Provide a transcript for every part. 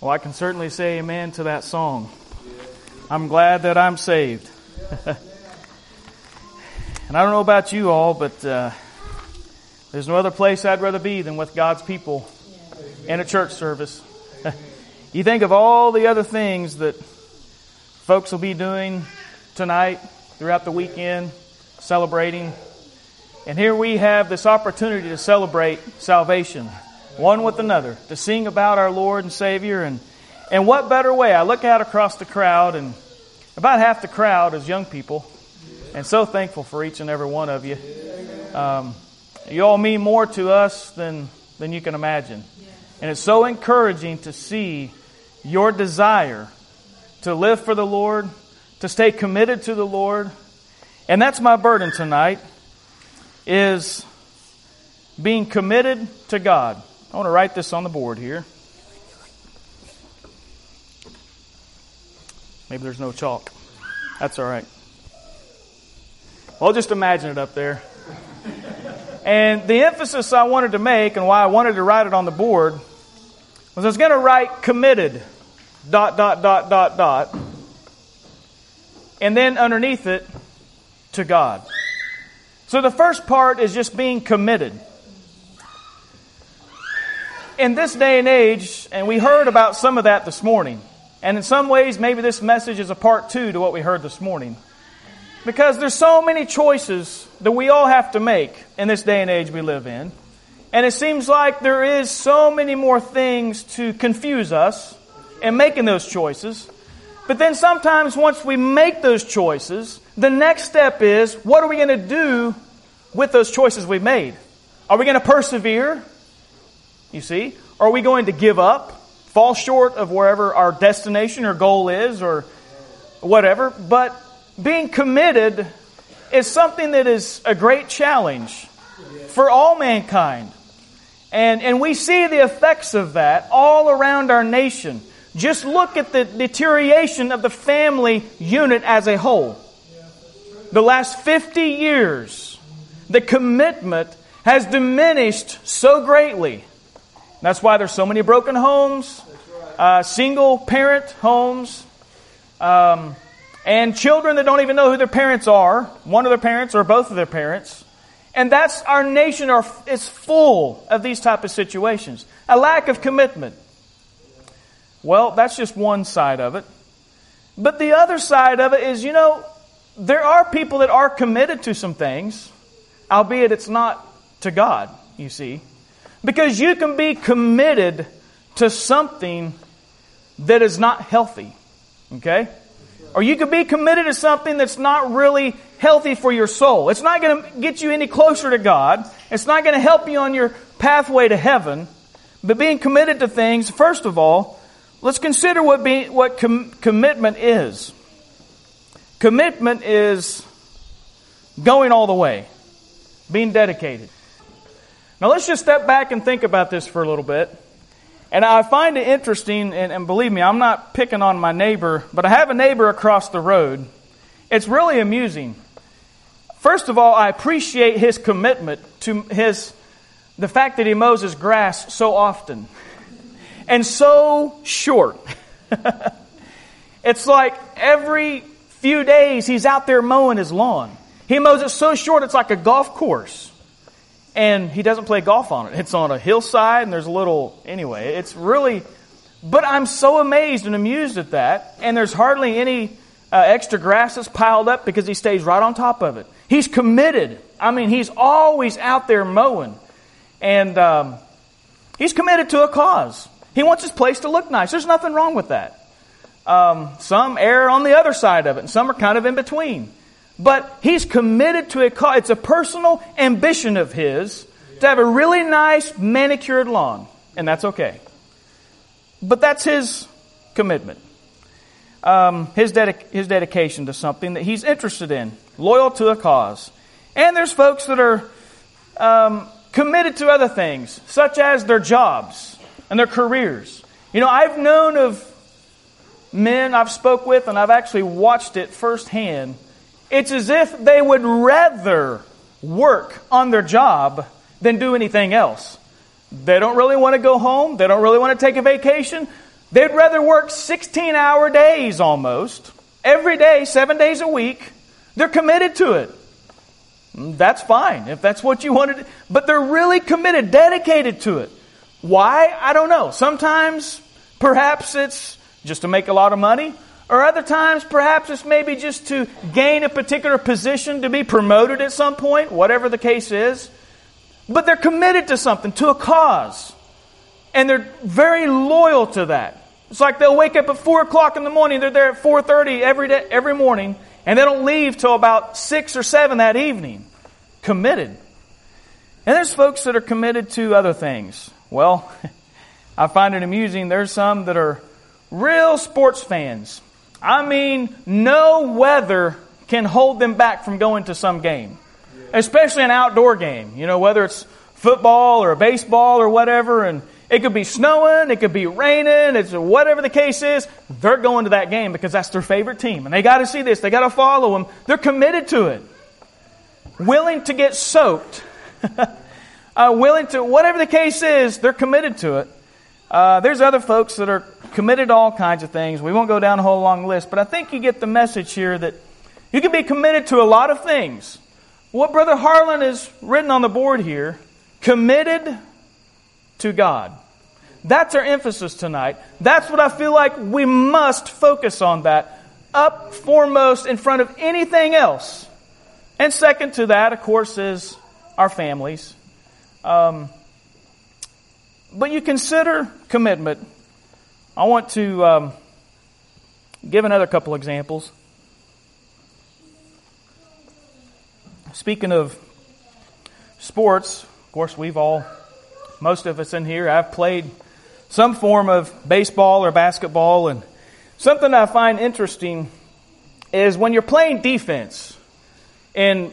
Well, I can certainly say amen to that song. I'm glad that I'm saved. And I don't know about you all, but there's no other place I'd rather be than with God's people in a church service. You think of all the other things that folks will be doing tonight, throughout the weekend, celebrating. And here we have this opportunity to celebrate salvation, one with another, to sing about our Lord and Savior. And what better way? I look out across the crowd, and about half the crowd is young people. And so thankful for each and every one of you. You all mean more to us than you can imagine. And it's so encouraging to see your desire to live for the Lord, to stay committed to the Lord. And that's my burden tonight, is being committed to God. I want to write this on the board here. Maybe there's no chalk. That's all right. Well, just imagine it up there. And the emphasis I wanted to make, and why I wanted to write it on the board, was I was going to write committed, ... and then underneath it, to God. So the first part is just being committed. In this day and age, and we heard about some of that this morning, and in some ways maybe this message is a part 2 to what we heard this morning, because there's so many choices that we all have to make in this day and age we live in, and it seems like there is so many more things to confuse us in making those choices. But then sometimes once we make those choices, the next step is, what are we going to do with those choices we've made? Are we going to persevere? You see? Are we going to give up? Fall short of wherever our destination or goal is or whatever? But being committed is something that is a great challenge for all mankind. And we see the effects of that all around our nation. Just look at the deterioration of the family unit as a whole. The last 50 years, the commitment has diminished so greatly. That's why there's so many broken homes, single parent homes, and children that don't even know who their parents are, one of their parents or both of their parents. And that's our nation is full of these type of situations. A lack of commitment. Well, that's just one side of it. But the other side of it is, there are people that are committed to some things, albeit it's not to God, you see. Because you can be committed to something that is not healthy, okay? Or you can be committed to something that's not really healthy for your soul. It's not going to get you any closer to God. It's not going to help you on your pathway to heaven. But being committed to things, first of all, let's consider what commitment is. Commitment is going all the way, being dedicated. Now let's just step back and think about this for a little bit. And I find it interesting, and believe me, I'm not picking on my neighbor, but I have a neighbor across the road. It's really amusing. First of all, I appreciate his commitment to the fact that he mows his grass so often. And so short. It's like every few days he's out there mowing his lawn. He mows it so short it's like a golf course. And he doesn't play golf on it. It's on a hillside and there's a little... Anyway, it's really... But I'm so amazed and amused at that. And there's hardly any extra grass that's piled up because he stays right on top of it. He's committed. I mean, he's always out there mowing. And he's committed to a cause. He wants his place to look nice. There's nothing wrong with that. Some err on the other side of it, and some are kind of in between. But he's committed to a cause. It's a personal ambition of his to have a really nice manicured lawn. And that's okay. But that's his commitment. His dedication to something that he's interested in. Loyal to a cause. And there's folks that are committed to other things, such as their jobs and their careers. I've known of men I've spoke with, and I've actually watched it firsthand. It's as if they would rather work on their job than do anything else. They don't really want to go home. They don't really want to take a vacation. They'd rather work 16-hour days almost, every day, 7 days a week. They're committed to it. That's fine, if that's what you wanted. But they're really committed, dedicated to it. Why? I don't know. Sometimes, perhaps it's just to make a lot of money. Or other times, perhaps it's maybe just to gain a particular position, to be promoted at some point, whatever the case is. But they're committed to something, to a cause. And they're very loyal to that. It's like they'll wake up at 4 o'clock in the morning, they're there at 4:30 every morning, and they don't leave till about 6 or 7 that evening. Committed. And there's folks that are committed to other things. Well, I find it amusing. There's some that are real sports fans. I mean, no weather can hold them back from going to some game. Especially an outdoor game. You know, whether it's football or baseball or whatever. And it could be snowing, it could be raining, it's whatever the case is. They're going to that game because that's their favorite team. And they got to see this. They got to follow them. They're committed to it. Willing to get soaked. Willing to, whatever the case is, they're committed to it. There's other folks that are committed to all kinds of things. We won't go down a whole long list, but I think you get the message here that you can be committed to a lot of things. What Brother Harlan has written on the board here, committed to God. That's our emphasis tonight. That's what I feel like we must focus on, that up foremost in front of anything else. And second to that, of course, is our families. But you consider commitment. I want to give another couple examples. Speaking of sports, of course, most of us in here, I've played some form of baseball or basketball. And something I find interesting is when you're playing defense in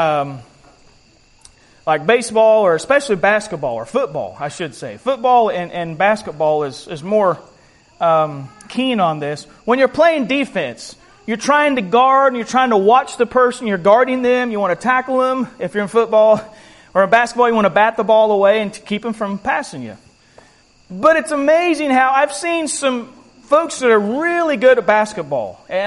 like baseball, or especially basketball, or football, I should say. Football and basketball is more keen on this. When you're playing defense, you're trying to guard and you're trying to watch the person. You're guarding them. You want to tackle them if you're in football. Or in basketball, you want to bat the ball away and to keep them from passing you. But it's amazing how I've seen some folks that are really good at basketball. And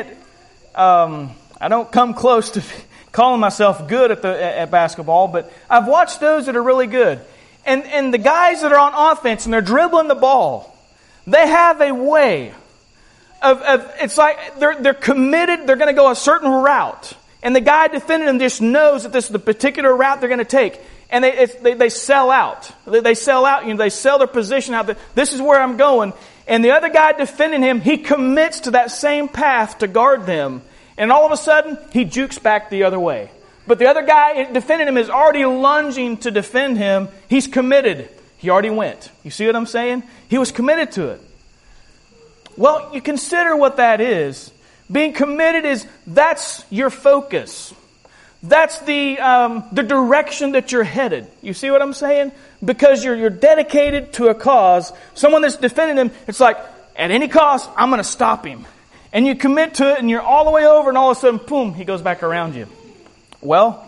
I don't come close to calling myself good at basketball, but I've watched those that are really good. And the guys that are on offense and they're dribbling the ball, they have a way of it's like they're committed, they're going to go a certain route. And the guy defending them just knows that this is the particular route they're going to take. And they sell out. They sell out, they sell their position out. This is where I'm going. And the other guy defending him, he commits to that same path to guard them. And all of a sudden, he jukes back the other way. But the other guy defending him is already lunging to defend him. He's committed. He already went. You see what I'm saying? He was committed to it. Well, you consider what that is. Being committed that's your focus. That's the direction that you're headed. You see what I'm saying? Because you're dedicated to a cause. Someone that's defending him, it's like, at any cost, I'm going to stop him. And you commit to it, and you're all the way over, and all of a sudden, boom, he goes back around you. Well,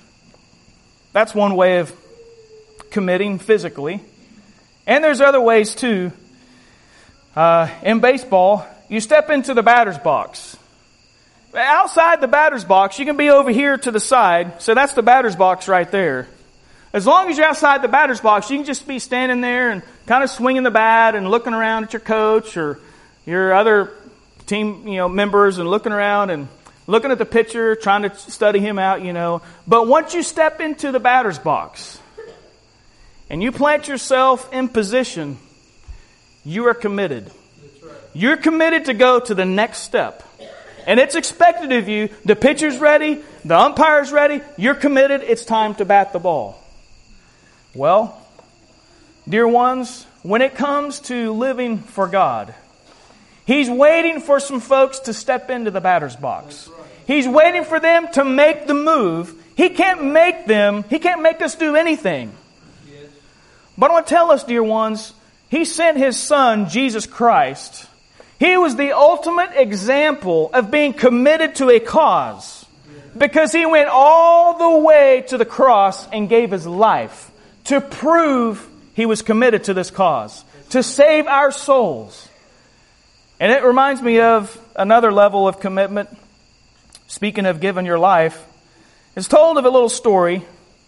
that's one way of committing physically. And there's other ways too. In baseball, you step into the batter's box. Outside the batter's box, you can be over here to the side. So that's the batter's box right there. As long as you're outside the batter's box, you can just be standing there and kind of swinging the bat and looking around at your coach or your other team, members, and looking around and looking at the pitcher, trying to study him out, But once you step into the batter's box and you plant yourself in position, you are committed. You're committed to go to the next step. And it's expected of you. The pitcher's ready. The umpire's ready. You're committed. It's time to bat the ball. Well, dear ones, when it comes to living for God, He's waiting for some folks to step into the batter's box. He's waiting for them to make the move. He can't make us do anything. But I want to tell us, dear ones, He sent His Son, Jesus Christ. He was the ultimate example of being committed to a cause. Because He went all the way to the cross and gave His life to prove He was committed to this cause. To save our souls. And it reminds me of another level of commitment. Speaking of giving your life, it's told of a little story.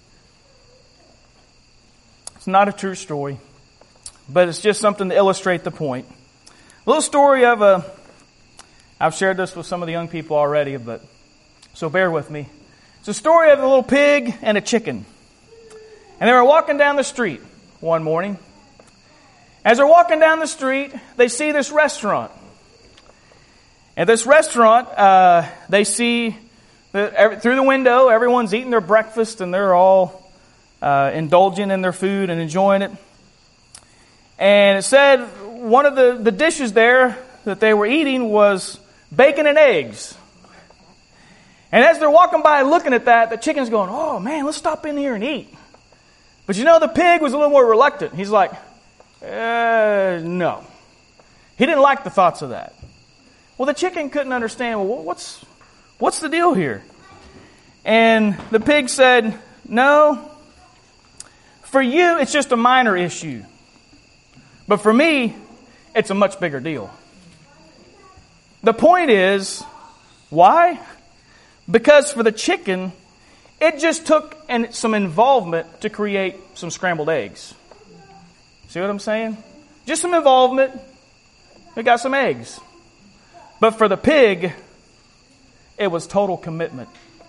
It's not a true story, but it's just something to illustrate the point. A little story of I've shared this with some of the young people already, so bear with me. It's a story of a little pig and a chicken. And they were walking down the street one morning. As they're walking down the street, they see this restaurant. At this restaurant, they see that through the window, everyone's eating their breakfast and they're all indulging in their food and enjoying it. And it said one of the dishes there that they were eating was bacon and eggs. And as they're walking by looking at that, the chicken's going, oh man, let's stop in here and eat. But the pig was a little more reluctant. He's like, no. He didn't like the thoughts of that. Well, the chicken couldn't understand, well, what's the deal here? And the pig said, no, for you it's just a minor issue. But for me, it's a much bigger deal. The point is, why? Because for the chicken, it just took some involvement to create some scrambled eggs. See what I'm saying? Just some involvement. It got some eggs. But for the pig, it was total commitment.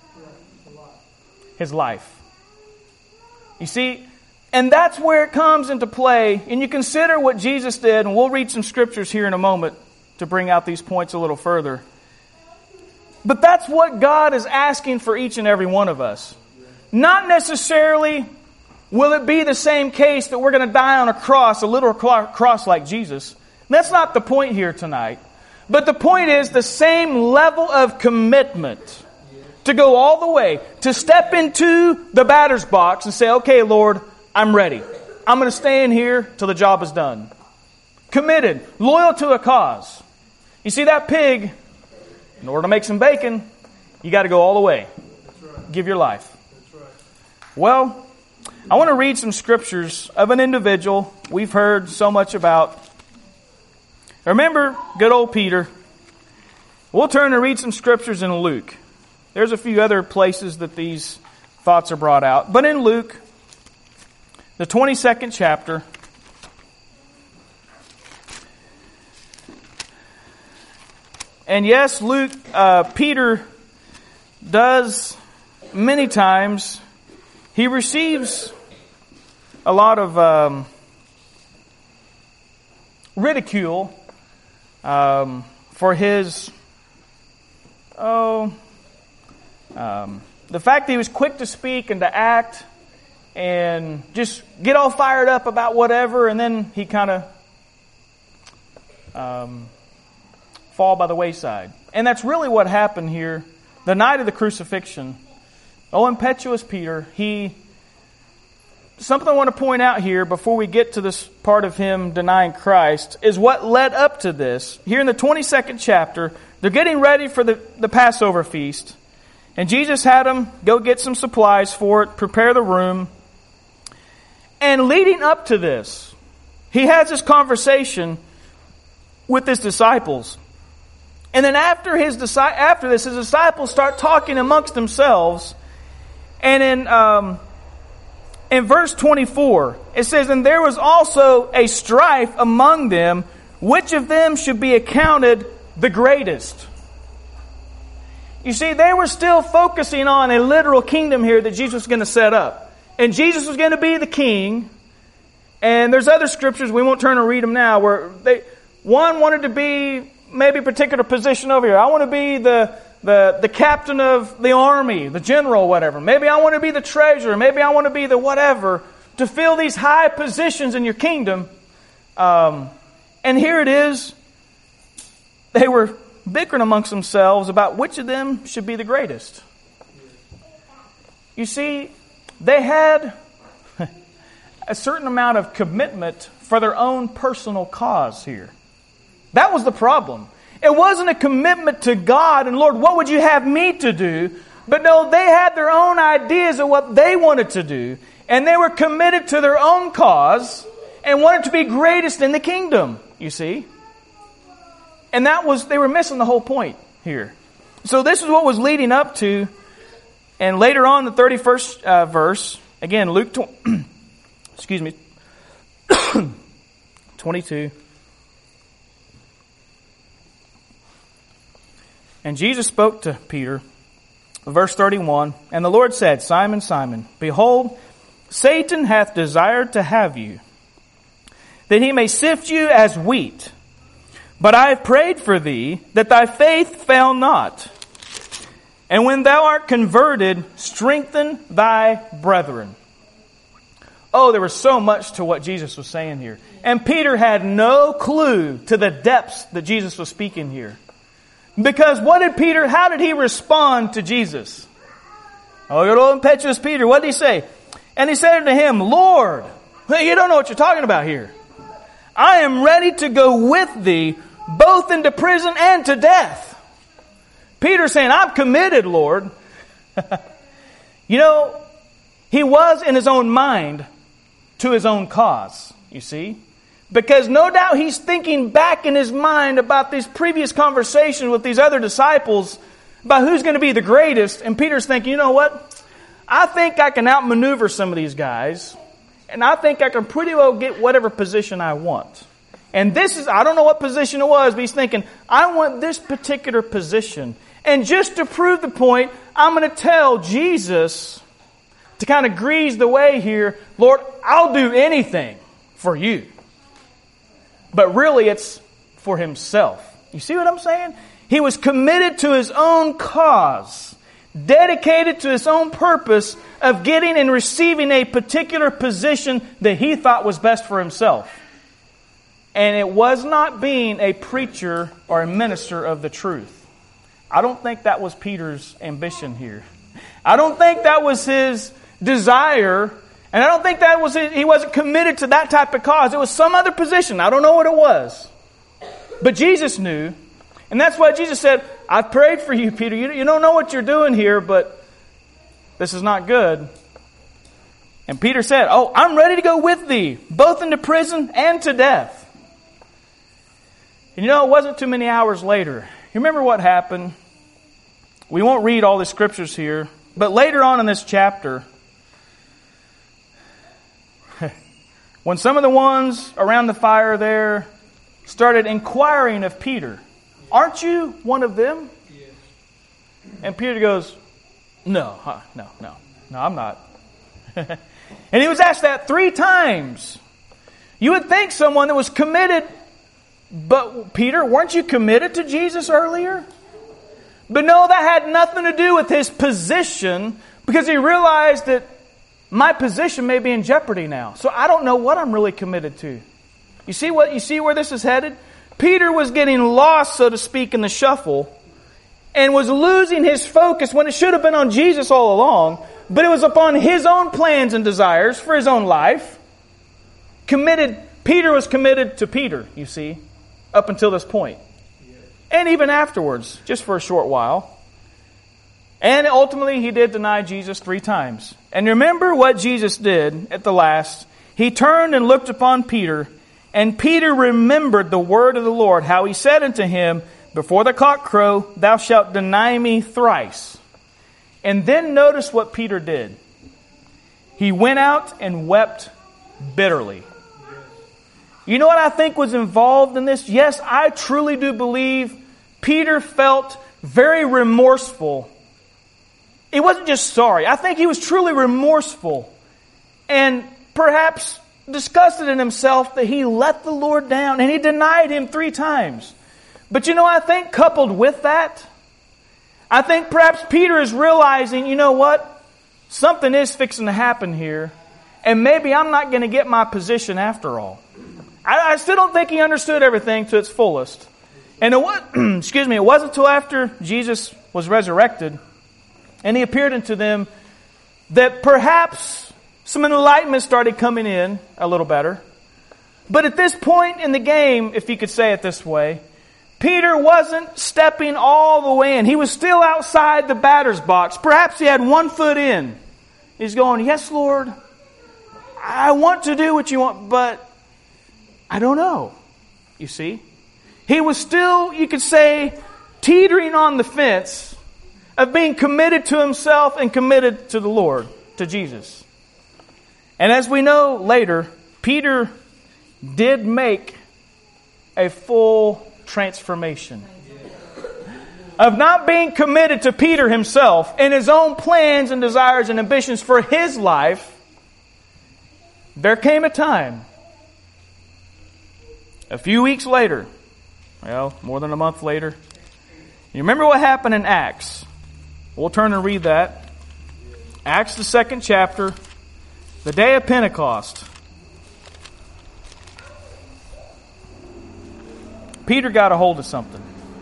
His life. You see, and that's where it comes into play. And you consider what Jesus did, and we'll read some scriptures here in a moment to bring out these points a little further. But that's what God is asking for each and every one of us. Not necessarily will it be the same case that we're going to die on a cross, a literal cross like Jesus. That's not the point here tonight. But the point is the same level of commitment to go all the way, to step into the batter's box and say, okay, Lord, I'm ready. I'm going to stay in here till the job is done. Committed, loyal to a cause. You see, that pig, in order to make some bacon, you got to go all the way. Give your life. Well, I want to read some scriptures of an individual we've heard so much about. Remember good old Peter. We'll turn and read some scriptures in Luke. There's a few other places that these thoughts are brought out. But in Luke, the 22nd chapter, and yes, Peter does many times, he receives a lot of ridicule for his, the fact that he was quick to speak and to act and just get all fired up about whatever, and then he kind of fall by the wayside. And that's really what happened here. The night of the crucifixion, impetuous Peter, something I want to point out here before we get to this part of him denying Christ is what led up to this. Here in the 22nd chapter, they're getting ready for the Passover feast. And Jesus had them go get some supplies for it, prepare the room. And leading up to this, he has this conversation with his disciples. And then after this, his disciples start talking amongst themselves. And in verse 24, it says, and there was also a strife among them, which of them should be accounted the greatest. You see, they were still focusing on a literal kingdom here that Jesus was going to set up. And Jesus was going to be the king. And there's other scriptures, we won't turn and read them now, where one wanted to be maybe a particular position over here. I want to be the captain of the army, the general, whatever. Maybe I want to be the treasurer. Maybe I want to be the whatever. To fill these high positions in your kingdom. And here it is. They were bickering amongst themselves about which of them should be the greatest. You see, they had a certain amount of commitment for their own personal cause here. That was the problem. It wasn't a commitment to God and, Lord, what would you have me to do? But no, they had their own ideas of what they wanted to do. And they were committed to their own cause and wanted to be greatest in the kingdom, you see. And they were missing the whole point here. So this is what was leading up to, and later on, the 31st verse, again, Luke, 22. And Jesus spoke to Peter, verse 31, and the Lord said, Simon, Simon, behold, Satan hath desired to have you, that he may sift you as wheat. But I have prayed for thee, that thy faith fail not. And when thou art converted, strengthen thy brethren. Oh, there was so much to what Jesus was saying here. And Peter had no clue to the depths that Jesus was speaking here. Because how did he respond to Jesus? Oh, good old impetuous Peter, what did he say? And he said unto him, Lord, you don't know what you're talking about here. I am ready to go with thee, both into prison and to death. Peter saying, I'm committed, Lord. You know, he was in his own mind to his own cause, you see. Because no doubt he's thinking back in his mind about these previous conversations with these other disciples about who's going to be the greatest. And Peter's thinking, you know what? I think I can outmaneuver some of these guys. And I think I can pretty well get whatever position I want. And I don't know what position it was, but he's thinking, I want this particular position. And just to prove the point, I'm going to tell Jesus to kind of grease the way here, Lord, I'll do anything for you. But really it's for himself. You see what I'm saying? He was committed to his own cause, dedicated to his own purpose of getting and receiving a particular position that he thought was best for himself. And it was not being a preacher or a minister of the truth. I don't think that was Peter's ambition here. I don't think that was his desire. And I don't think he wasn't committed to that type of cause. It was some other position. I don't know what it was. But Jesus knew. And that's why Jesus said, I've prayed for you, Peter. You don't know what you're doing here, but this is not good. And Peter said, I'm ready to go with thee, both into prison and to death. And it wasn't too many hours later. You remember what happened? We won't read all the scriptures here, but later on in this chapter, when some of the ones around the fire there started inquiring of Peter, aren't you one of them? Yes. And Peter goes, no, I'm not. And he was asked that 3 times. You would think someone that was committed, but Peter, weren't you committed to Jesus earlier? But no, that had nothing to do with his position, because he realized that my position may be in jeopardy now. So I don't know what I'm really committed to. You see where this is headed? Peter was getting lost, so to speak, in the shuffle, and was losing his focus when it should have been on Jesus all along, but it was upon his own plans and desires for his own life. Peter was committed to Peter, you see, up until this point. And even afterwards, just for a short while. And ultimately, he did deny Jesus 3 times. And remember what Jesus did at the last. He turned and looked upon Peter, and Peter remembered the word of the Lord, how he said unto him, before the cock crow, thou shalt deny me thrice. And then notice what Peter did. He went out and wept bitterly. You know what I think was involved in this? Yes, I truly do believe Peter felt very remorseful. It wasn't just sorry. I think he was truly remorseful and perhaps disgusted in himself that he let the Lord down and he denied him 3 times. But I think coupled with that, I think perhaps Peter is realizing, you know what? Something is fixing to happen here, and maybe I'm not going to get my position after all. I still don't think he understood everything to its fullest. And it wasn't until after Jesus was resurrected and he appeared unto them that perhaps some enlightenment started coming in a little better. But at this point in the game, if you could say it this way, Peter wasn't stepping all the way in. He was still outside the batter's box. Perhaps he had 1 foot in. He's going, yes, Lord, I want to do what you want, but I don't know. You see? He was still, you could say, teetering on the fence of being committed to himself and committed to the Lord, to Jesus. And as we know later, Peter did make a full transformation. Of not being committed to Peter himself and his own plans and desires and ambitions for his life, there came a time, a few weeks later, well, more than a month later. You remember what happened in Acts? We'll turn and read that. Acts, the 2nd chapter, the day of Pentecost. Peter got a hold of something.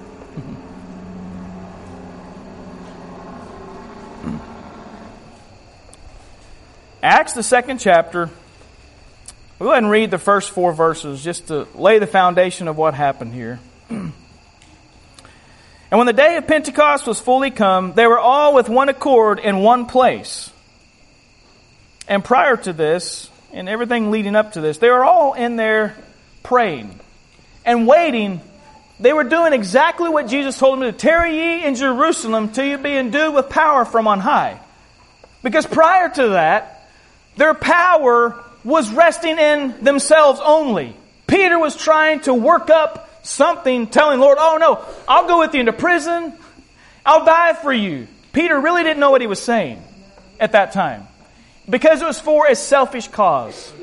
Acts, the 2nd chapter. We'll go ahead and read the first 4 verses just to lay the foundation of what happened here. And when the day of Pentecost was fully come, they were all with one accord in one place. And prior to this, and everything leading up to this, they were all in there praying and waiting. They were doing exactly what Jesus told them to do. Tarry ye in Jerusalem till you be endued with power from on high. Because prior to that, their power was resting in themselves only. Peter was trying to work up something, telling Lord, oh no, I'll go with you into prison. I'll die for you. Peter really didn't know what he was saying at that time. Because it was for a selfish cause.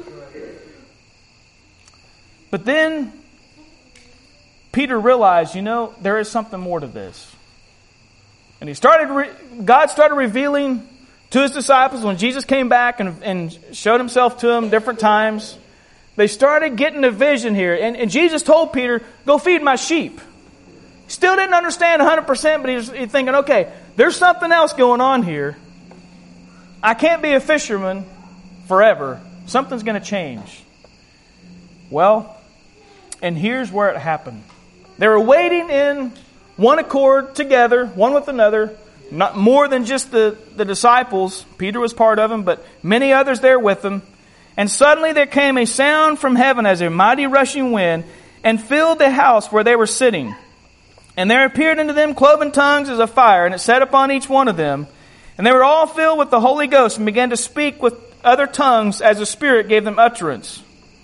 But then Peter realized, there is something more to this. And God started revealing to His disciples when Jesus came back and showed Himself to them different times. They started getting a vision here. And Jesus told Peter, go feed my sheep. Still didn't understand 100%, but he's thinking, okay, there's something else going on here. I can't be a fisherman forever. Something's going to change. Well, and here's where it happened. They were waiting in one accord together, one with another. Not more than just the disciples. Peter was part of them, but many others there with them. And suddenly there came a sound from heaven as a mighty rushing wind and filled the house where they were sitting. And there appeared unto them cloven tongues as a fire, and it sat upon each one of them. And they were all filled with the Holy Ghost and began to speak with other tongues as the Spirit gave them utterance.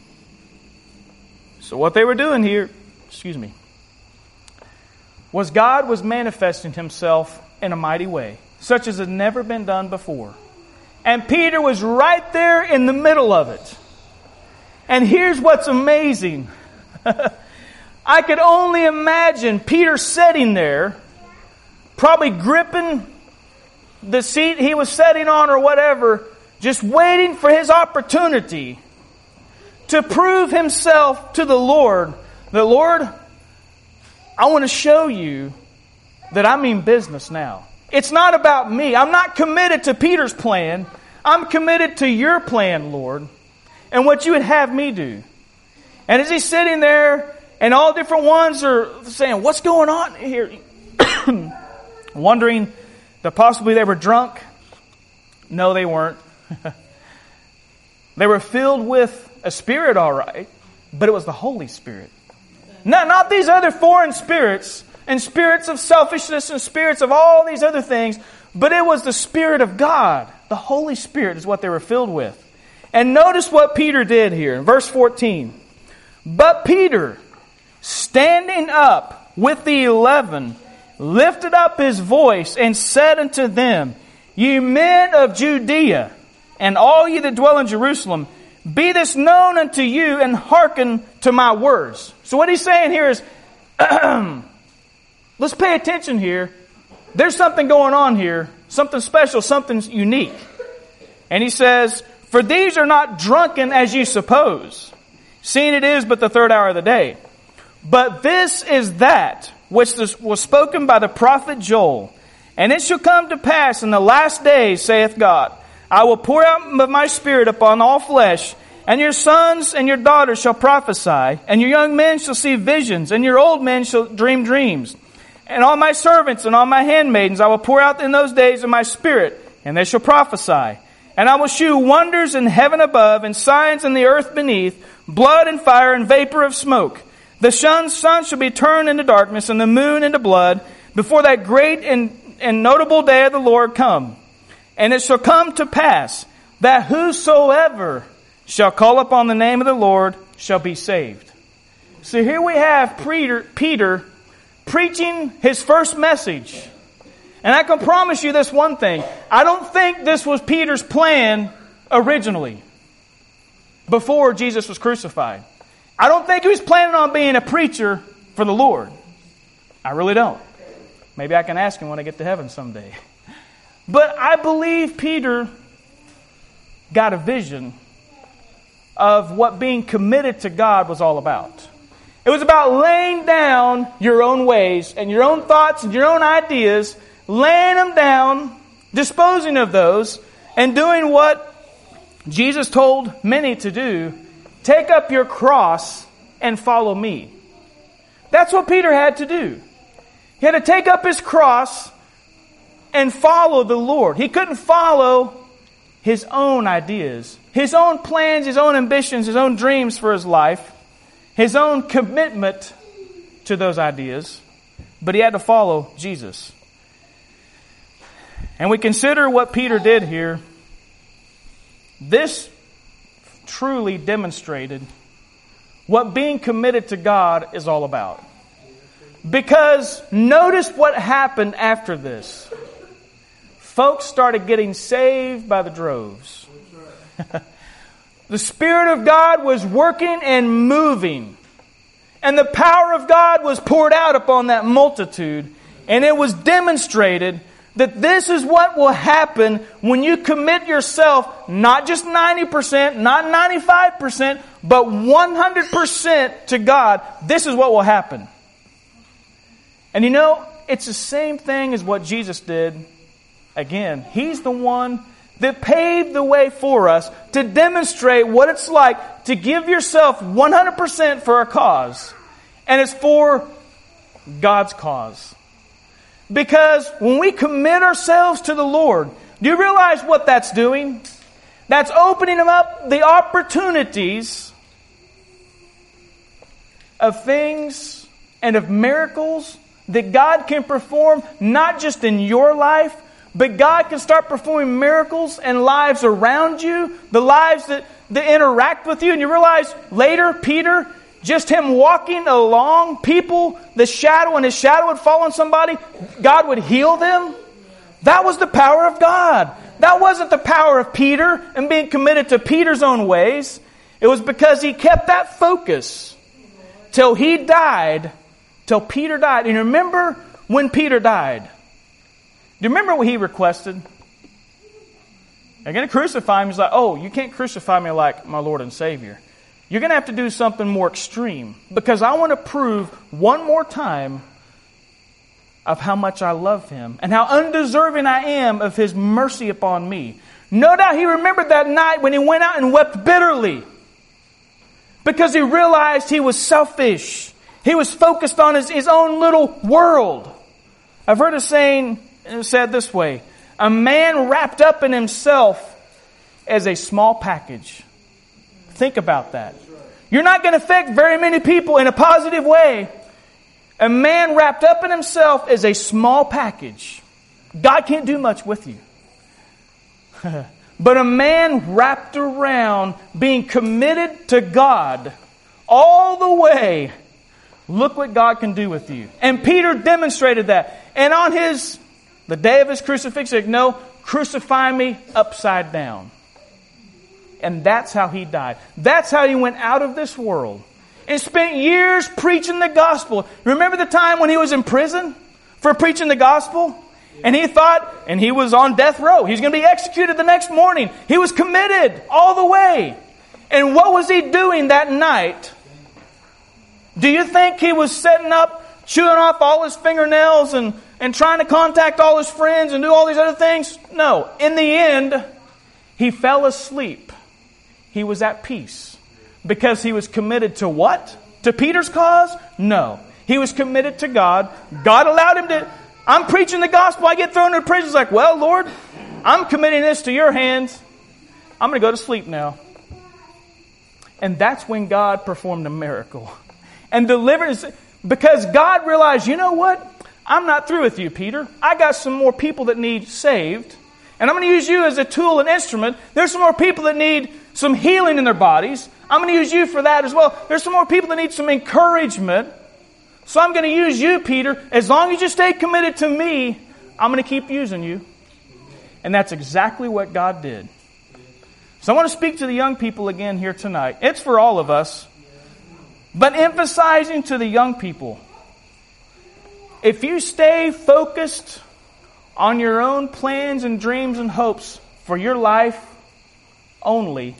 So what they were doing here, was God was manifesting Himself in a mighty way, such as had never been done before. And Peter was right there in the middle of it. And here's what's amazing. I could only imagine Peter sitting there, probably gripping the seat he was sitting on or whatever, just waiting for his opportunity to prove himself to the Lord. The Lord, I want to show you that I mean business now. It's not about me. I'm not committed to Peter's plan. I'm committed to your plan, Lord, and what you would have me do. And as he's sitting there, and all different ones are saying, what's going on here? Wondering that possibly they were drunk. No, they weren't. They were filled with a spirit, all right, but it was the Holy Spirit. Not these other foreign spirits and spirits of selfishness and spirits of all these other things, but it was the Spirit of God. The Holy Spirit is what they were filled with. And notice what Peter did here in verse 14. But Peter, standing up with the 11, lifted up his voice and said unto them, Ye men of Judea, and all ye that dwell in Jerusalem, be this known unto you, and hearken to my words. So what he's saying here is, let's pay attention here. There's something going on here, something special, something unique. And he says, For these are not drunken as you suppose, seeing it is but the 3rd hour of the day. But this is that which was spoken by the prophet Joel. And it shall come to pass in the last days, saith God, I will pour out of my Spirit upon all flesh, and your sons and your daughters shall prophesy, and your young men shall see visions, and your old men shall dream dreams. And all my servants and all my handmaidens I will pour out in those days of my Spirit, and they shall prophesy. And I will shew wonders in heaven above, and signs in the earth beneath, blood and fire and vapor of smoke. The sun shall be turned into darkness and the moon into blood before that great and notable day of the Lord come. And it shall come to pass that whosoever shall call upon the name of the Lord shall be saved. So here we have Peter preaching his first message. And I can promise you this one thing. I don't think this was Peter's plan originally, before Jesus was crucified. I don't think he was planning on being a preacher for the Lord. I really don't. Maybe I can ask him when I get to heaven someday. But I believe Peter got a vision of what being committed to God was all about. It was about laying down your own ways and your own thoughts and your own ideas, laying them down, disposing of those, and doing what Jesus told many to do. Take up your cross and follow me. That's what Peter had to do. He had to take up his cross and follow the Lord. He couldn't follow his own ideas, his own plans, his own ambitions, his own dreams for his life, his own commitment to those ideas, but he had to follow Jesus. And we consider what Peter did here. This truly demonstrated what being committed to God is all about. Because notice what happened after this. Folks started getting saved by the droves. The Spirit of God was working and moving. And the power of God was poured out upon that multitude. And it was demonstrated that this is what will happen when you commit yourself, not just 90%, not 95%, but 100% to God. This is what will happen. And you know, it's the same thing as what Jesus did. Again, He's the one that paved the way for us to demonstrate what it's like to give yourself 100% for a cause. And it's for God's cause. Because when we commit ourselves to the Lord, do you realize what that's doing? That's opening up the opportunities of things and of miracles that God can perform, not just in your life, but God can start performing miracles in lives around you, the lives that interact with you. And you realize later, Peter, just him walking along, people, the shadow, and his shadow would fall on somebody, God would heal them. That was the power of God. That wasn't the power of Peter and being committed to Peter's own ways. It was because he kept that focus till he died, till Peter died. And remember when Peter died? Do you remember what he requested? They're going to crucify him. He's like, oh, you can't crucify me like my Lord and Savior. You're going to have to do something more extreme, because I want to prove one more time of how much I love Him and how undeserving I am of His mercy upon me. No doubt he remembered that night when he went out and wept bitterly, because he realized he was selfish. He was focused on his own little world. I've heard a saying said this way: a man wrapped up in himself as a small package. Think about that. You're not going to affect very many people in a positive way. A man wrapped up in himself is a small package. God can't do much with you. But a man wrapped around being committed to God all the way, look what God can do with you. And Peter demonstrated that. And on the day of his crucifixion, he said, no, crucify me upside down. And that's how he died. That's how he went out of this world and spent years preaching the gospel. Remember the time when he was in prison for preaching the gospel? And he thought, and he was on death row, he's going to be executed the next morning. He was committed all the way. And what was he doing that night? Do you think he was setting up, chewing off all his fingernails and trying to contact all his friends and do all these other things? No. In the end, he fell asleep. He was at peace. Because he was committed to what? To Peter's cause? No. He was committed to God. God allowed him to... I'm preaching the gospel. I get thrown into prison. It's like, well, Lord, I'm committing this to your hands. I'm going to go to sleep now. And that's when God performed a miracle. and deliverance. Because God realized, you know what? I'm not through with you, Peter. I got some more people that need saved. And I'm going to use you as a tool and instrument. There's some more people that need some healing in their bodies. I'm going to use you for that as well. There's some more people that need some encouragement. So I'm going to use you, Peter. As long as you stay committed to me, I'm going to keep using you. And that's exactly what God did. So I want to speak to the young people again here tonight. It's for all of us. But emphasizing to the young people, if you stay focused on your own plans and dreams and hopes for your life only,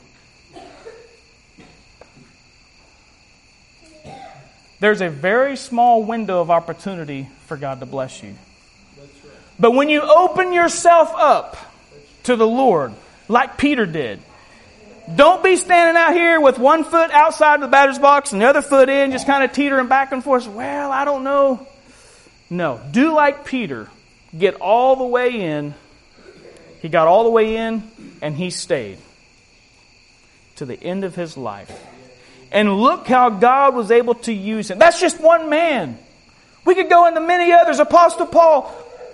there's a very small window of opportunity for God to bless you. But when you open yourself up to the Lord, like Peter did, don't be standing out here with one foot outside the batter's box and the other foot in, just kind of teetering back and forth. Well, I don't know. No, do like Peter. Get all the way in. He got all the way in and he stayed to the end of his life. And look how God was able to use him. That's just one man. We could go into many others. Apostle Paul.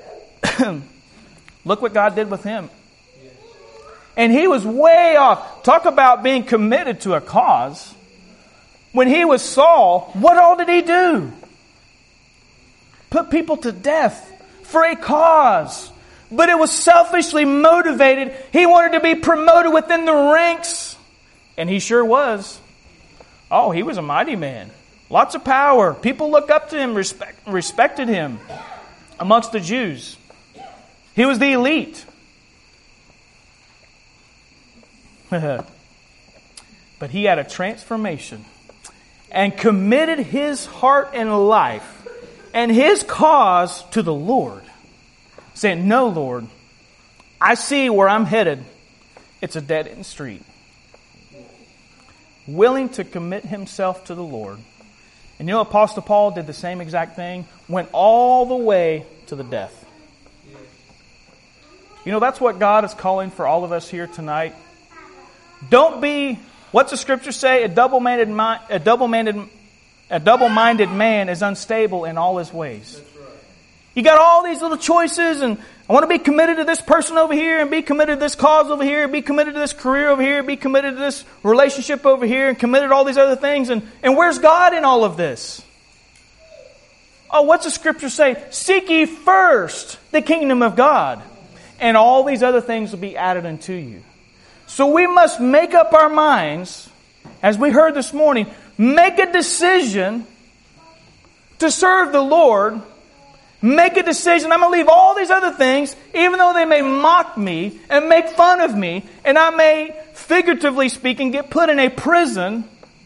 Look what God did with him. And he was way off. Talk about being committed to a cause. When he was Saul, what all did he do? Put people to death for a cause. But it was selfishly motivated. He wanted to be promoted within the ranks. And he sure was. Oh, he was a mighty man. Lots of power. People looked up to him, respected him amongst the Jews. He was the elite. But he had a transformation and committed his heart and life and his cause to the Lord. Saying, no, Lord, I see where I'm headed. It's a dead-end street. Willing to commit himself to the Lord. And you know, Apostle Paul did the same exact thing. Went all the way to the death. You know, that's what God is calling for all of us here tonight. Don't be, what's the scripture say? A double-minded man is unstable in all his ways. You got all these little choices, and I want to be committed to this person over here, and be committed to this cause over here, be committed to this career over here, be committed to this relationship over here, and committed to all these other things. And where's God in all of this? Oh, what's the scripture say? Seek ye first the kingdom of God, and all these other things will be added unto you. So we must make up our minds, as we heard this morning, make a decision to serve the Lord. Make a decision. I'm going to leave all these other things, even though they may mock me and make fun of me, and I may, figuratively speaking, get put in a prison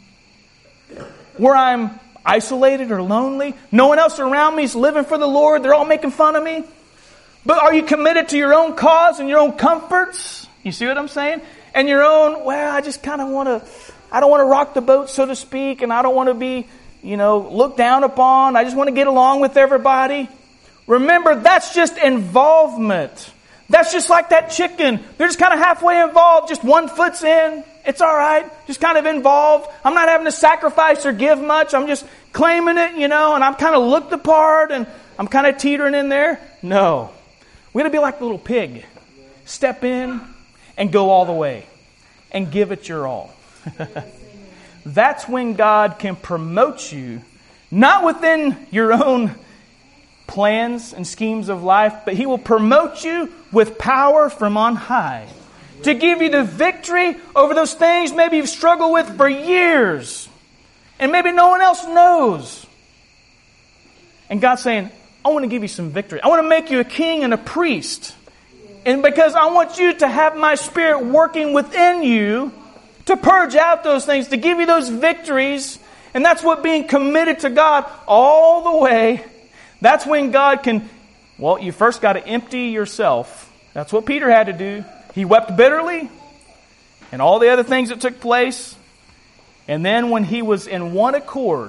where I'm isolated or lonely. No one else around me is living for the Lord. They're all making fun of me. But are you committed to your own cause and your own comforts? You see what I'm saying? And your own, well, I just kind of I don't want to rock the boat, so to speak, and I don't want to be, looked down upon. I just want to get along with everybody. Remember, that's just involvement. That's just like that chicken. They're just kind of halfway involved. Just one foot's in. It's all right. Just kind of involved. I'm not having to sacrifice or give much. I'm just claiming it, and I'm kind of looked the part, and I'm kind of teetering in there. No. We're going to be like the little pig. Step in and go all the way and give it your all. That's when God can promote you, not within your own plans and schemes of life, but He will promote you with power from on high to give you the victory over those things maybe you've struggled with for years and maybe no one else knows. And God's saying, I want to give you some victory. I want to make you a king and a priest. And because I want you to have my Spirit working within you to purge out those things, to give you those victories. And that's what being committed to God all the way, that's when God can, you first got to empty yourself. That's what Peter had to do. He wept bitterly and all the other things that took place. And then when he was in one accord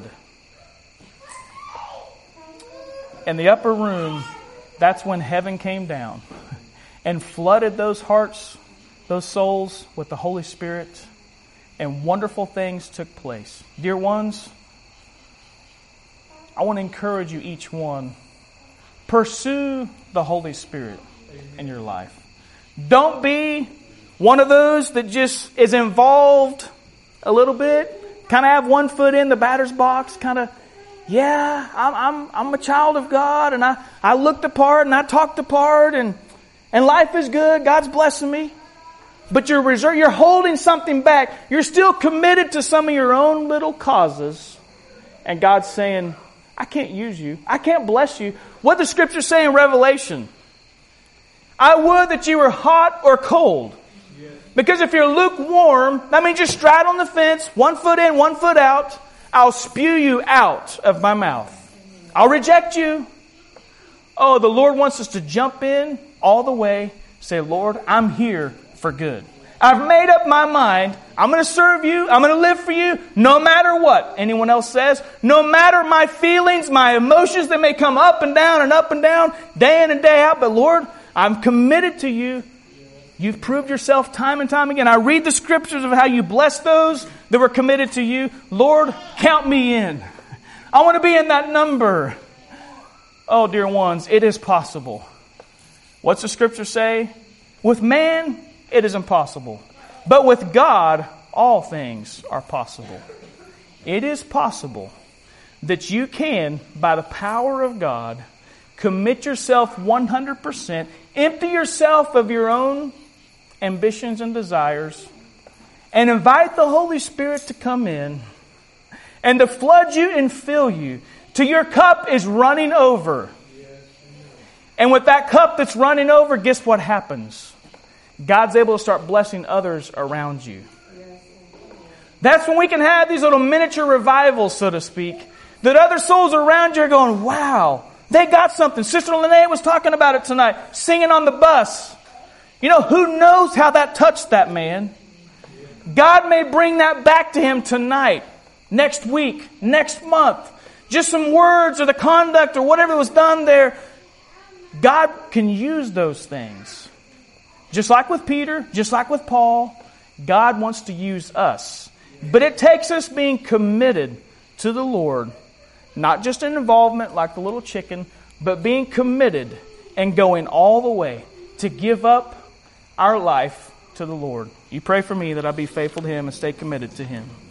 in the upper room, that's when heaven came down and flooded those hearts, those souls with the Holy Spirit, and wonderful things took place. Dear ones, I want to encourage you, each one, pursue the Holy Spirit in your life. Don't be one of those that just is involved a little bit, kind of have one foot in the batter's box, kind of, yeah, I'm a child of God, and I look the part and I talk the part, and life is good, God's blessing me. But you're holding something back. You're still committed to some of your own little causes. And God's saying, I can't use you. I can't bless you. What the Scriptures say in Revelation, I would that you were hot or cold. Because if you're lukewarm, that means you're straddling the fence, one foot in, one foot out. I'll spew you out of my mouth. I'll reject you. Oh, the Lord wants us to jump in all the way. Say, Lord, I'm here for good. I've made up my mind. I'm going to serve you. I'm going to live for you no matter what anyone else says. No matter my feelings, my emotions that may come up and down, day in and day out. But Lord, I'm committed to you. You've proved yourself time and time again. I read the Scriptures of how you bless those that were committed to you. Lord, count me in. I want to be in that number. Oh, dear ones, it is possible. What's the Scripture say? With man, it is impossible. But with God, all things are possible. It is possible that you can, by the power of God, commit yourself 100%, empty yourself of your own ambitions and desires, and invite the Holy Spirit to come in and to flood you and fill you till your cup is running over. And with that cup that's running over, guess what happens? God's able to start blessing others around you. That's when we can have these little miniature revivals, so to speak, that other souls around you are going, wow, they got something. Sister Lene was talking about it tonight, singing on the bus. You know, who knows how that touched that man? God may bring that back to him tonight, next week, next month. Just some words or the conduct or whatever was done there. God can use those things. Just like with Peter, just like with Paul, God wants to use us. But it takes us being committed to the Lord. Not just an involvement like the little chicken, but being committed and going all the way to give up our life to the Lord. You pray for me that I be faithful to Him and stay committed to Him.